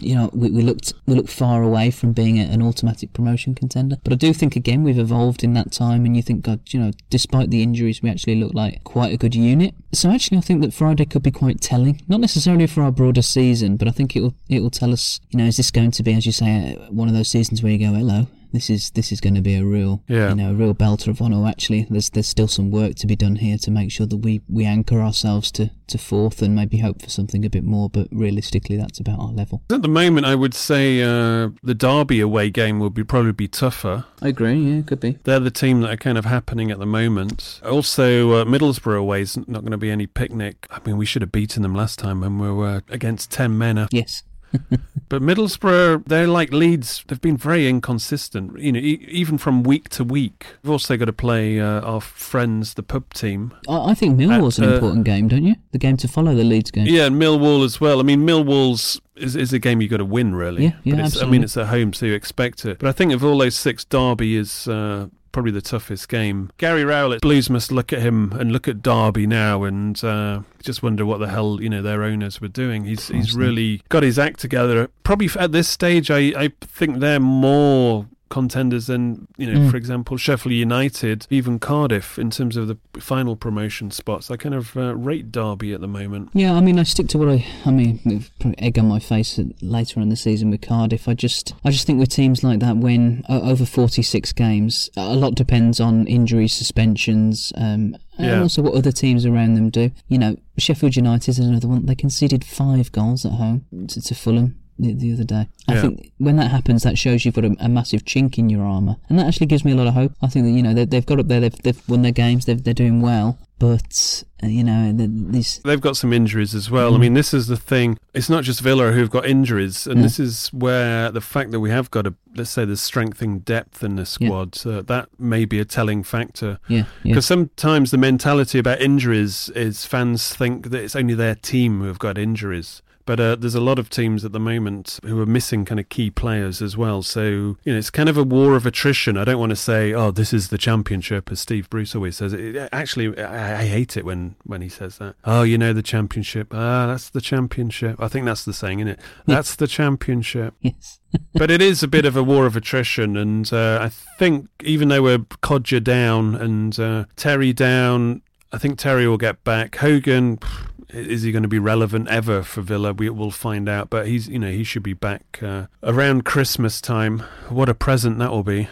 we looked far away from being an automatic promotion contender. But I do think, again, we've evolved in that time, and you think, God, despite the injuries, we actually look like quite a good unit. So actually, I think that Friday could be quite telling, not necessarily for our broader season, but I think it will tell us, is this going to be, as you say, one of those seasons where you go, hello, this is going to be a real, a real belter of one. Or actually, there's still some work to be done here to make sure that we anchor ourselves to 4th and maybe hope for something a bit more. But realistically, that's about our level. At the moment, I would say the Derby away game will probably be tougher. I agree. Yeah, could be. They're the team that are kind of happening at the moment. Also, Middlesbrough away is not going to be any picnic. I mean, we should have beaten them last time when we were against 10 men. Yes. But Middlesbrough, they're like Leeds. They've been very inconsistent, even from week to week. We've also got to play our friends, the pub team. I think Millwall's an important game, don't you? The game to follow the Leeds game. Yeah, and Millwall as well. I mean, Millwall's is a game you've got to win, really. Yeah, absolutely. I mean, it's at home, so you expect it. But I think of all those 6, Derby is probably the toughest game. Gary Rowlett, Blues must look at him and look at Derby now and just wonder what the hell their owners were doing. He's really got his act together. Probably at this stage, I think they're more contenders than, for example, Sheffield United, even Cardiff, in terms of the final promotion spots. I kind of rate Derby at the moment. Yeah, I mean, I stick to what I probably egg on my face later in the season with Cardiff. I just think with teams like that, when over 46 games, a lot depends on injuries, suspensions, and also what other teams around them do. Sheffield United is another one. They conceded 5 goals at home to Fulham the other day. I think when that happens, that shows you've got a massive chink in your armour, and that actually gives me a lot of hope. I think that they've got up there, they've won their games, they're doing well, But, they've got some injuries as well. I mean, this is the thing. It's not just Villa who've got injuries, and this is where the fact that we have got let's say, the strengthening depth in the squad, that may be a telling factor. Because sometimes the mentality about injuries is fans think that it's only their team who have got injuries. But there's a lot of teams at the moment who are missing kind of key players as well. So, it's kind of a war of attrition. I don't want to say, this is the Championship, as Steve Bruce always says. Actually, I hate it when he says that. The Championship. That's the Championship. I think that's the saying, isn't it? That's the Championship. Yes. But it is a bit of a war of attrition. And I think even though we're Codger down and Terry down, I think Terry will get back. Hogan... Is he going to be relevant ever for Villa? We will find out. But he should be back around Christmas time. What a present that will be.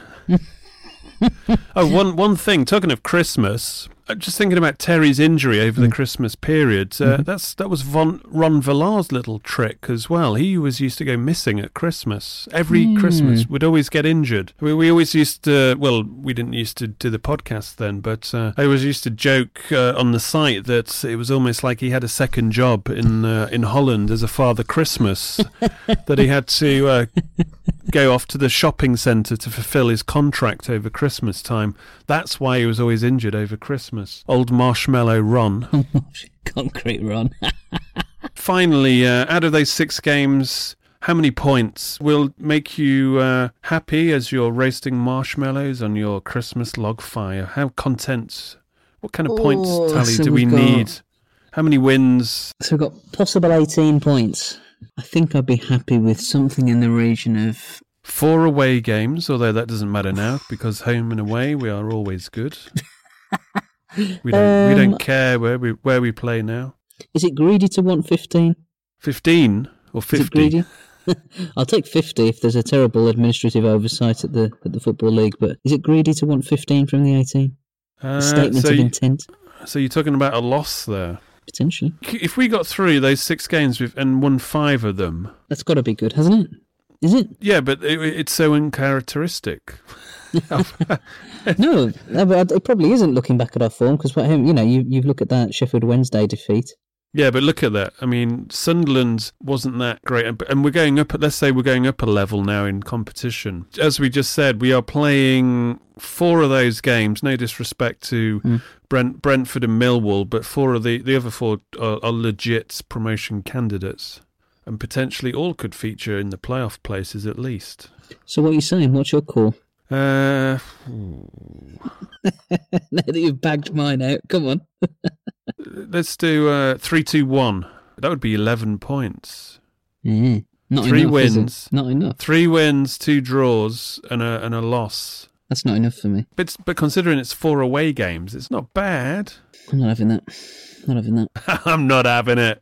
One thing. Talking of Christmas, just thinking about Terry's injury over the Christmas period. That was Ron Villar's little trick as well. He was used to go missing at Christmas. Every Christmas, would always get injured. We always used to. Well, we didn't used to do the podcast then, but I always used to joke on the site that it was almost like he had a second job in Holland as a Father Christmas. That he had to go off to the shopping centre to fulfil his contract over Christmas time. That's why he was always injured over Christmas. Old Marshmallow Ron. Concrete Ron. Finally, out of those 6 games, how many points will make you happy as you're roasting marshmallows on your Christmas log fire? How content? What kind of points tally do we need? How many wins? So we've got possible 18 points. I think I'd be happy with something in the region of 4 away games, although that doesn't matter now because home and away we are always good. We don't care where we play now. Is it greedy to want 15? 15 or 50? Is it greedy? I'll take 50 if there's a terrible administrative oversight at the Football League. But is it greedy to want 15 from the 18? A statement of intent. So you're talking about a loss there. Potentially. If we got through those 6 games and won 5 of them... That's got to be good, hasn't it? Is it? Yeah, but it's so uncharacteristic. No, but it probably isn't looking back at our form, because you look at that Sheffield Wednesday defeat. Yeah, but look at that. I mean, Sunderland wasn't that great. And we're going up, let's say we're going up a level now in competition. As we just said, we are playing 4 of those games, no disrespect to Brentford and Millwall, but 4 of the other 4 are legit promotion candidates. And potentially all could feature in the playoff places at least. So what are you saying? What's your call? Now that you've bagged mine out, come on. Let's do 3-2-1. That would be 11 points. Not 3 enough, wins. Not enough. 3 wins, 2 draws, and a loss. That's not enough for me. But considering it's 4 away games, it's not bad. I'm not having that. I'm not having it.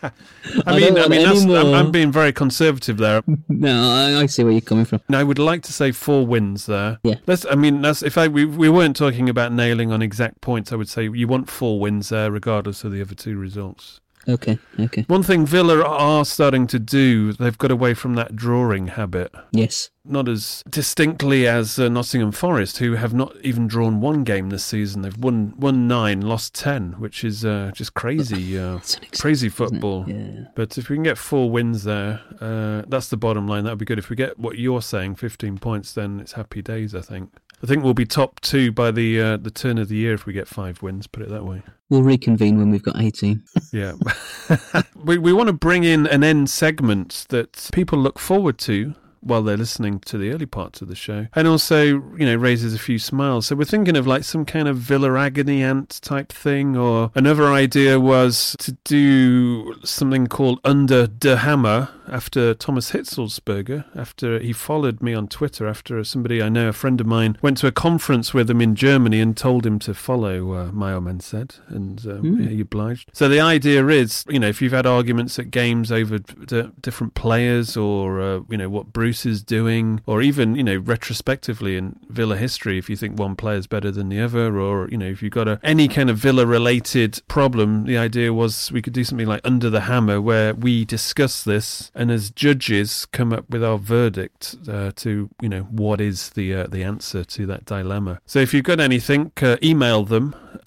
I'm being very conservative there. No, I see where you're coming from. I would like to say 4 wins there. Yeah. We weren't talking about nailing on exact points. I would say you want 4 wins there, regardless of the other 2 results. Okay. One thing Villa are starting to do, they've got away from that drawing habit. Yes. Not as distinctly as Nottingham Forest, who have not even drawn 1 game this season. They've won 9, lost 10, which is just crazy, crazy football. Yeah. But if we can get 4 wins there, that's the bottom line. That would be good. If we get what you're saying, 15 points, then it's happy days, I think. I think we'll be top 2 by the turn of the year if we get 5 wins, put it that way. We'll reconvene when we've got 18. Yeah. We want to bring in an end segment that people look forward to while they're listening to the early parts of the show, and also, raises a few smiles. So we're thinking of like some kind of Villa agony aunt type thing, or another idea was to do something called Under the Hammer, after Thomas Hitzelsberger, after he followed me on Twitter, after somebody I know, a friend of mine, went to a conference with him in Germany and told him to follow My Old Man Said, and he obliged. So the idea is, if you've had arguments at games over different players, or, what Bruce is doing, or even, retrospectively in Villa history, if you think one player's better than the other, or, if you've got any kind of Villa-related problem, the idea was we could do something like Under the Hammer, where we discuss this, and as judges come up with our verdict to, what is the answer to that dilemma. So if you've got anything, email them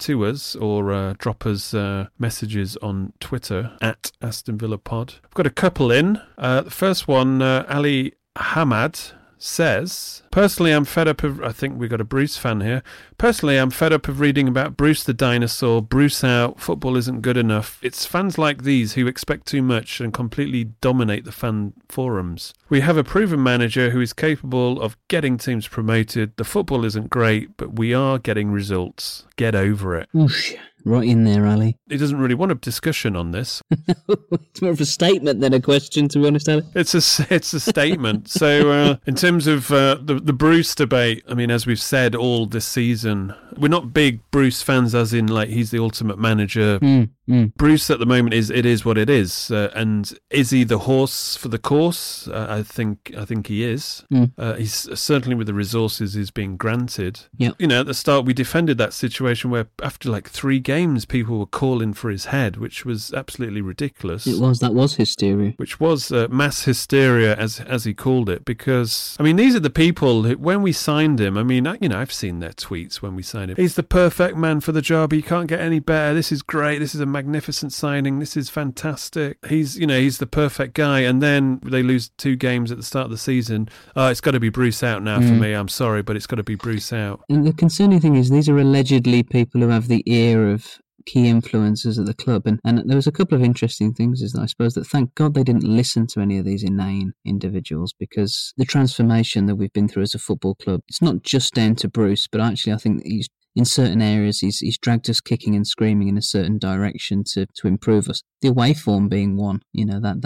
to us or drop us messages on Twitter at Aston Villa Pod. I've got a couple in. The first one, Ali Hamad says, personally, I'm fed up of... I think we've got a Bruce fan here. Personally, I'm fed up of reading about Bruce the dinosaur, Bruce out, football isn't good enough. It's fans like these who expect too much and completely dominate the fan forums. We have a proven manager who is capable of getting teams promoted. The football isn't great, but we are getting results. Get over it. Oosh. Right in there, Ali. He doesn't really want a discussion on this. It's more of a statement than a question, to be honest, Ali. It's a statement. So in terms of the Bruce debate, I mean, as we've said all this season, we're not big Bruce fans as in like he's the ultimate manager. Bruce at the moment is what it is. And is he the horse for the course? I think he is. He's certainly, with the resources he's being granted. Yep. You know, at the start we defended that situation where after like 3 games people were calling for his head, which was absolutely ridiculous. That was hysteria. Which was mass hysteria, as he called it, because I mean these are the people who, when we signed him, I mean, you know, I've seen their tweets when we signed him. He's the perfect man for the job. He can't get any better. This is great. This is a magnificent signing. This is fantastic. He's the perfect guy. And then they lose 2 games at the start of the season. It's got to be Bruce out now for me. I'm sorry, but it's got to be Bruce out. And the concerning thing is these are allegedly people who have the ear of key influencers at the club, and there was a couple of interesting things, is that I suppose that thank God they didn't listen to any of these inane individuals, because the transformation that we've been through as a football club, it's not just down to Bruce, but actually I think he's in certain areas he's dragged us kicking and screaming in a certain direction to improve us. The away form being one, you know, that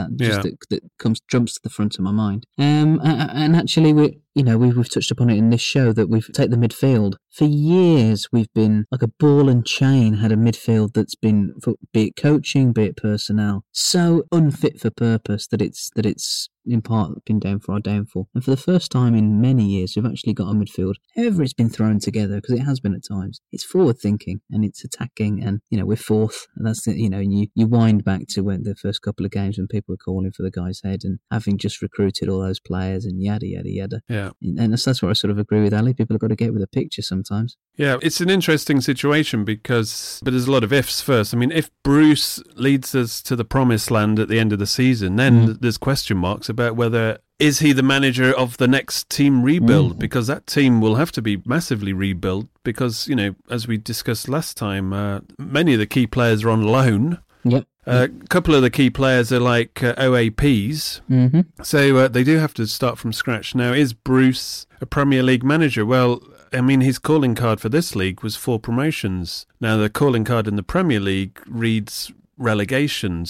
jumps to the front of my mind. And actually we've touched upon it in this show that we've taken the midfield. For years we've been like a ball and chain, had a midfield that's been, be it coaching, be it personnel, so unfit for purpose that it's in part been down for our downfall. And for the first time in many years, we've actually got a midfield, however it's been thrown together, because it has been at times, it's forward thinking and it's attacking, and you know, we're fourth, and that's the, you know, and you wind back to when the first couple of games when people were calling for the guy's head and having just recruited all those players and yada yada yada. Yeah, and that's where I sort of agree with Ali. People have got to get with the picture sometimes. Yeah, it's an interesting situation but there's a lot of ifs first. I mean, if Bruce leads us to the promised land at the end of the season, then there's question marks about whether is he the manager of the next team rebuild, because that team will have to be massively rebuilt because, you know, as we discussed last time, many of the key players are on loan. Yep. A couple of the key players are like OAPs, so they do have to start from scratch. Now, is Bruce a Premier League manager? Well, I mean, his calling card for this league was 4 promotions. Now, the calling card in the Premier League reads relegations,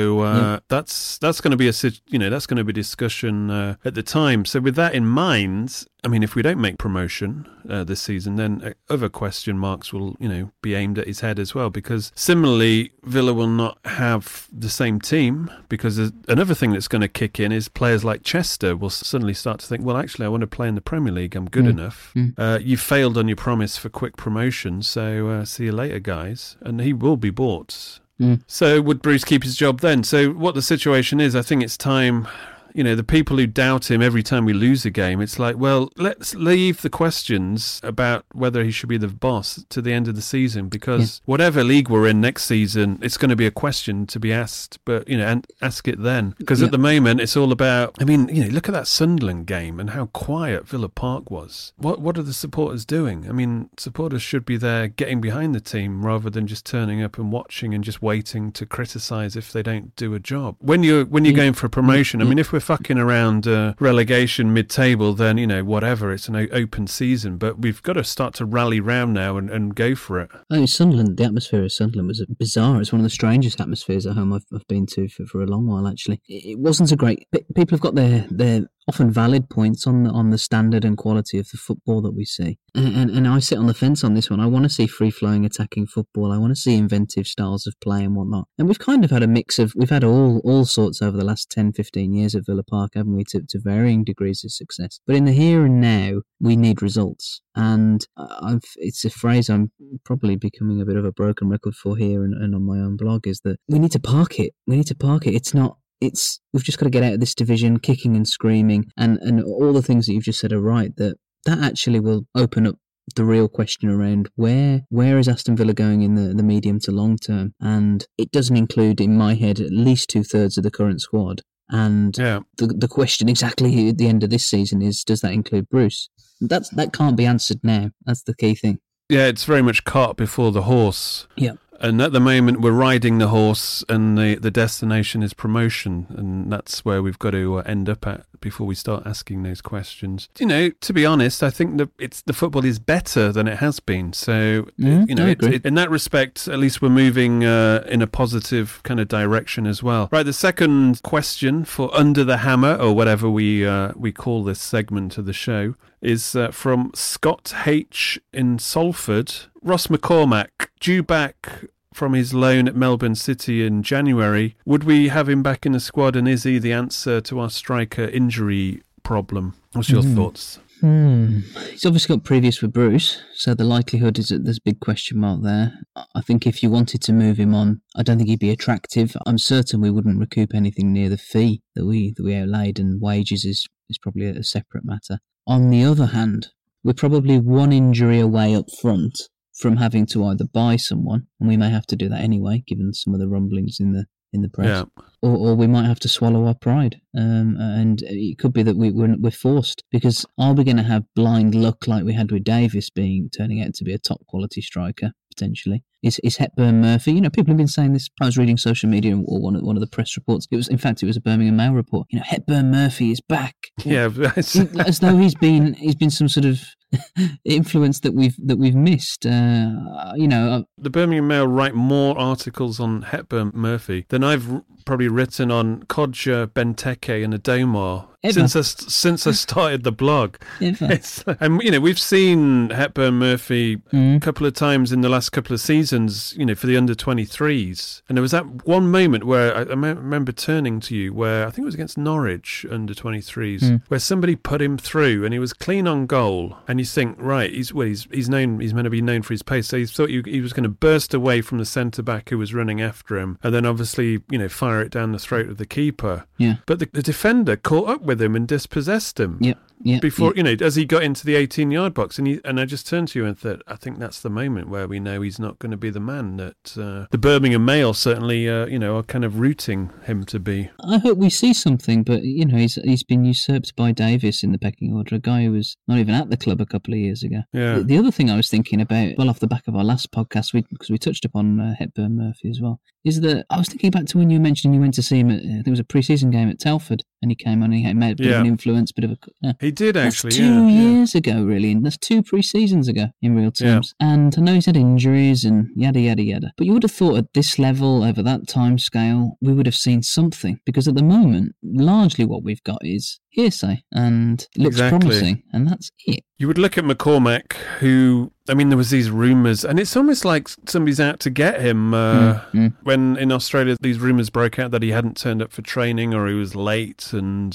so that's going to be that's going to be discussion at the time. So with that in mind, I mean, if we don't make promotion this season, then other question marks will, you know, be aimed at his head as well, because similarly Villa will not have the same team, because another thing that's going to kick in is players like Chester will suddenly start to think, well, actually I want to play in the Premier League, I'm good enough. You failed on your promise for quick promotion, so see you later, guys. And he will be bought. So would Bruce keep his job then? So what the situation is, I think it's time, you know, the people who doubt him every time we lose a game, it's like, well, let's leave the questions about whether he should be the boss to the end of the season, because whatever league we're in next season, it's going to be a question to be asked, but, you know, and ask it then. Because at the moment, it's all about, I mean, you know, look at that Sunderland game and how quiet Villa Park was. What are the supporters doing? I mean, supporters should be there getting behind the team rather than just turning up and watching and just waiting to criticise if they don't do a job. When you're going for a promotion, I mean, if we're fucking around relegation mid-table, then, you know, whatever, it's an open season, but we've got to start to rally round now and go for it. I mean, Sunderland, the atmosphere of Sunderland was bizarre. It's one of the strangest atmospheres at home I've been to for a long while, actually. It wasn't a great... People have got their often valid points on the standard and quality of the football that we see. And I sit on the fence on this one. I want to see free-flowing attacking football. I want to see inventive styles of play and whatnot. And we've kind of had a mix of... We've had all sorts over the last 10, 15 years at Villa Park, haven't we, to varying degrees of success. But in the here and now, we need results. And it's a phrase I'm probably becoming a bit of a broken record for here and on my own blog, is that we need to park it. We need to park it. We've just got to get out of this division kicking and screaming, and all the things that you've just said are right, that actually will open up the real question around where is Aston Villa going in the medium to long term, and it doesn't include in my head at least 2/3 of the current squad. And the question exactly at the end of this season is, does that include Bruce? That can't be answered now. That's the key thing. Yeah, it's very much cart before the horse. Yeah. And at the moment, we're riding the horse, and the destination is promotion, and that's where we've got to end up at before we start asking those questions. You know, to be honest, I think the football is better than it has been. So, you know, in that respect, at least we're moving in a positive kind of direction as well. Right, the second question for Under the Hammer, or whatever we call this segment of the show, is from Scott H. in Salford. Ross McCormack, due back from his loan at Melbourne City in January, would we have him back in the squad, and is he the answer to our striker injury problem? What's your thoughts? He's obviously got previous with Bruce, so the likelihood is that there's a big question mark there. I think if you wanted to move him on, I don't think he'd be attractive. I'm certain we wouldn't recoup anything near the fee that we outlaid, and wages is probably a separate matter. On the other hand, we're probably one injury away up front from having to either buy someone, and we may have to do that anyway, given some of the rumblings in the press, or we might have to swallow our pride, and it could be that we're forced, because are we going to have blind luck like we had with Davis turning out to be a top quality striker potentially? Is Hepburn Murphy? You know, people have been saying this. I was reading social media or one of the press reports. It was a Birmingham Mail report. You know, Hepburn Murphy is back. Yeah, as though he's been some sort of influence that we've missed. You know, the Birmingham Mail write more articles on Hepburn Murphy than I've probably written on Kodja, Benteke, and Adomar since I started the blog. And you know, we've seen Hepburn Murphy a couple of times in the last couple of seasons, you know, for the under-23s, and there was that one moment where I remember turning to you, where I think it was against Norwich under-23s, where somebody put him through and he was clean on goal, and you think, right, he's meant to be known for his pace, so you thought he was going to burst away from the centre back who was running after him, and then obviously, you know, fire it down the throat of the keeper. Yeah. But the defender caught up with him and dispossessed him. Before, you know, as he got into the 18-yard box, and I just turned to you and thought, I think that's the moment where we know he's not going to be the man that the Birmingham Mail certainly, you know, are kind of rooting him to be. I hope we see something, but you know, he's been usurped by Davis in the pecking order, a guy who was not even at the club a couple of years ago. Yeah. The other thing I was thinking about, well, off the back of our last podcast, because we touched upon Hepburn Murphy as well, is that I was thinking back to when you mentioned you went to see him at, I think it was a pre-season game at Telford, and he came on and he made a bit of an influence, bit of a... He did actually, that's 2 years ago, really, and that's 2 pre-seasons ago in real terms. Yeah. And I know he's had injuries and yada, yada, yada. But you would have thought at this level, over that time scale, we would have seen something. Because at the moment, largely what we've got is hearsay, and it looks promising, and that's it. You would look at McCormack, who, I mean, there was these rumours, and it's almost like somebody's out to get him. When in Australia these rumours broke out that he hadn't turned up for training or he was late, and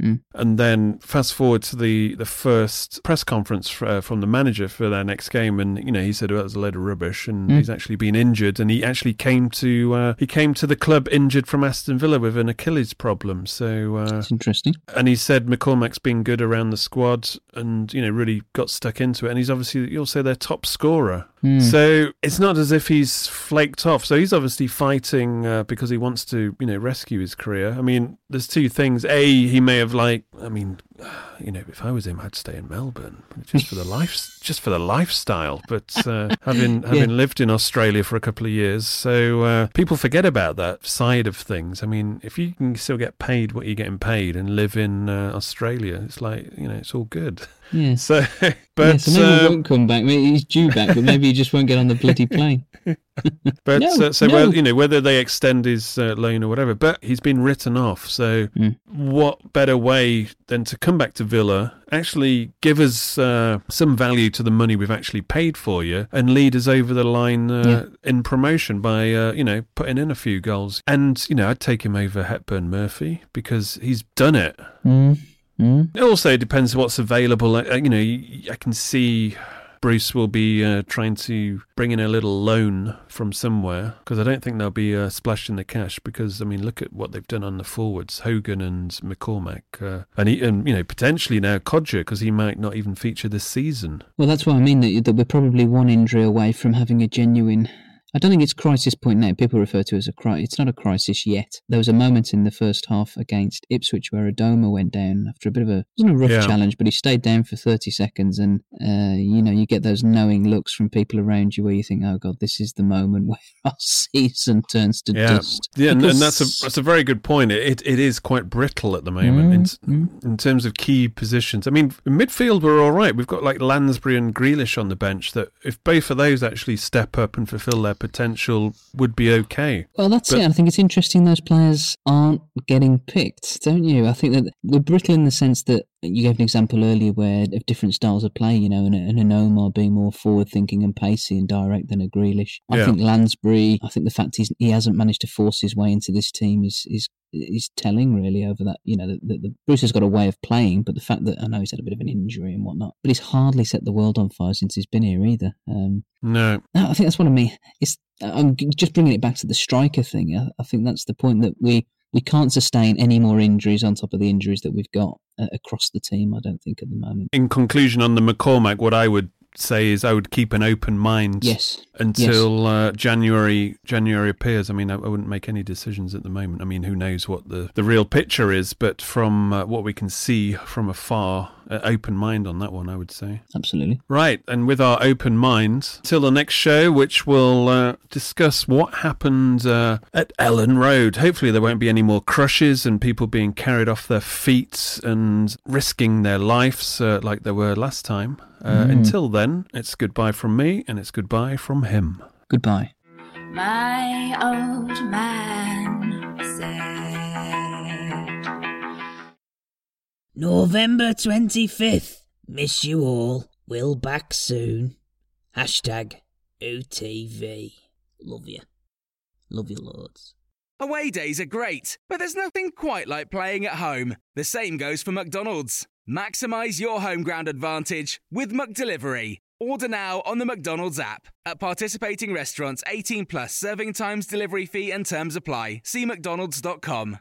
then fast forward to the first press conference from the manager for their next game, and you know, he said, "Oh, that was a load of rubbish," and he's actually been injured, and he actually came to the club injured from Aston Villa with an Achilles problem. So that's interesting. And he said McCormack's been good around the squad, and you know, really got stuck into it, and he's obviously, you'll say, their top scorer. So it's not as if he's flaked off. So he's obviously fighting because he wants to, you know, rescue his career. I mean, there's two things. A, he may have you know, if I was him, I'd stay in Melbourne just for the lifestyle. But having lived in Australia for a couple of years, so people forget about that side of things. I mean, if you can still get paid what you're getting paid and live in Australia, it's like, you know, it's all good. Yeah. So, but so maybe he won't come back. Maybe he's due back, but maybe he just won't get on the bloody plane. But well, you know, whether they extend his loan or whatever, but he's been written off. So what better way than to come back to Villa, actually give us some value to the money we've actually paid for you, and lead us over the line in promotion by you know, putting in a few goals. And you know, I'd take him over Hepburn Murphy because he's done it. It also depends what's available. You know, I can see Bruce will be trying to bring in a little loan from somewhere, because I don't think there'll be a splash in the cash, because, I mean, look at what they've done on the forwards, Hogan and McCormack, and potentially now Codger, because he might not even feature this season. Well, that's what I mean, that we're probably one injury away from having a genuine... I don't think it's crisis point now. People refer to it as a crisis. It's not a crisis yet. There was a moment in the first half against Ipswich where Adoma went down after a bit of a... It wasn't a rough challenge, but he stayed down for 30 seconds and, you get those knowing looks from people around you where you think, oh, God, this is the moment where our season turns to dust. Yeah, and that's a very good point. It is quite brittle at the moment in terms of key positions. I mean, midfield we're all right. We've got like Lansbury and Grealish on the bench that if both of those actually step up and fulfil their potential would be okay. Well, that's it. I think it's interesting those players aren't getting picked, don't you? I think that we're brittle in the sense that you gave an example earlier where of different styles of play, and an Omar being more forward-thinking and pacey and direct than a Grealish. I think Lansbury, I think the fact he hasn't managed to force his way into this team is telling really over that, the Bruce has got a way of playing, but the fact that, I know he's had a bit of an injury and whatnot, but he's hardly set the world on fire since he's been here either. No, I think that's what I mean. I'm just bringing it back to the striker thing. I think that's the point, that we can't sustain any more injuries on top of the injuries that we've got across the team, I don't think, at the moment. In conclusion on the McCormack, what I would say is I would keep an open mind until January appears. I mean, I wouldn't make any decisions at the moment. I mean, who knows what the real picture is, but from what we can see from afar, open mind on that one, I would say. Absolutely. Right, and with our open mind, till the next show, which will discuss what happened at Ellen Road. Hopefully there won't be any more crushes and people being carried off their feet and risking their lives like there were last time. Until then, it's goodbye from me and it's goodbye from him. Goodbye. My old man said, November 25th. Miss you all. Will back soon. #OTV. Love you. Love you loads. Away days are great, but there's nothing quite like playing at home. The same goes for McDonald's. Maximise your home ground advantage with McDelivery. Order now on the McDonald's app. At participating restaurants, 18 plus, serving times, delivery fee and terms apply. See mcdonalds.com.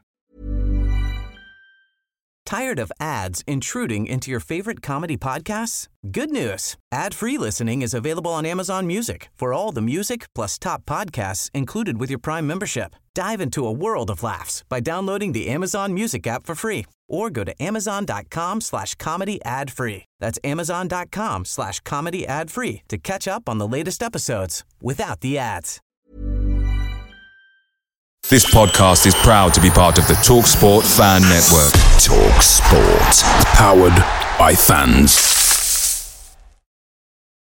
Tired of ads intruding into your favorite comedy podcasts? Good news. Ad-free listening is available on Amazon Music for all the music plus top podcasts included with your Prime membership. Dive into a world of laughs by downloading the Amazon Music app for free or go to amazon.com/comedy ad-free. That's amazon.com/comedy ad-free to catch up on the latest episodes without the ads. This podcast is proud to be part of the TalkSport Fan Network. TalkSport. Powered by fans.